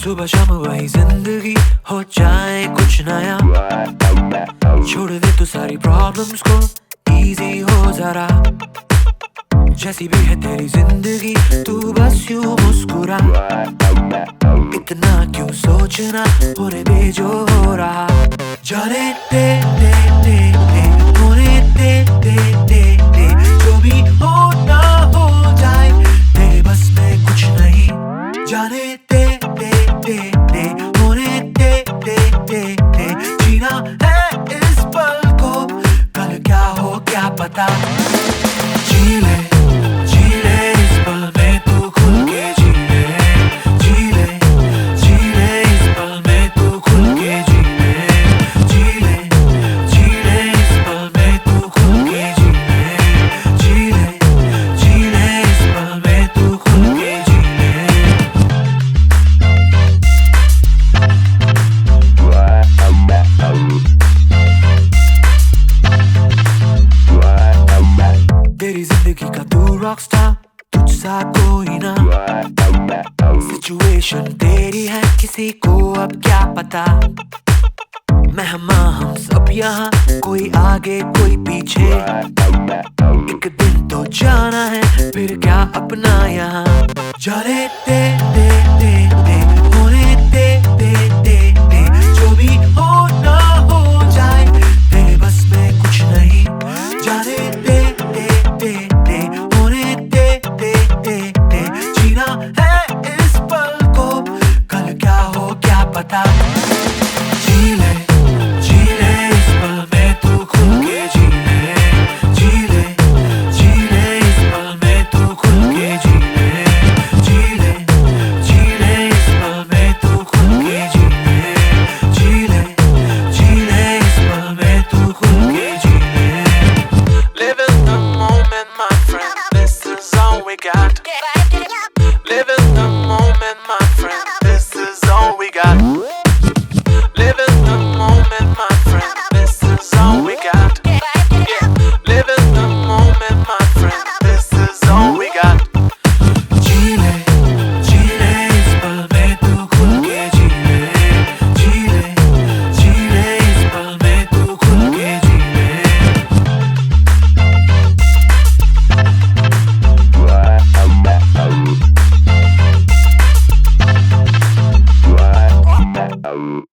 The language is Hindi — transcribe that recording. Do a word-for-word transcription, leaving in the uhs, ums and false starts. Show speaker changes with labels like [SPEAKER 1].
[SPEAKER 1] सुबह शाम वही जिंदगी हो जाए कुछ नया, छोड़ दे तू सारी प्रॉब्लम्स को, इजी हो जरा। जैसी भी है तेरी जिंदगी तू बस यूं मुस्कुरा, इतना क्यों सोचना, होने दे जो हो रहा। जाने दे दे दे दे, होने दे दे दे दे, जो भी होना हो जाए, तेरे बस में कुछ नहीं। जाने दे दे दे दे, होने दे दे दे दे, जीना है इस पल को, कल क्या हो क्या पता। जी ले तेरी जिंदगी का तू रॉकस्टार, तुझ सा कोई ना। सिचुएशन तेरी है, किसी को अब क्या पता। मेहमान हम सब यहाँ, कोई आगे कोई पीछे, एक दिन तो जाना है, फिर क्या अपना यहाँ। जाने दे दे दे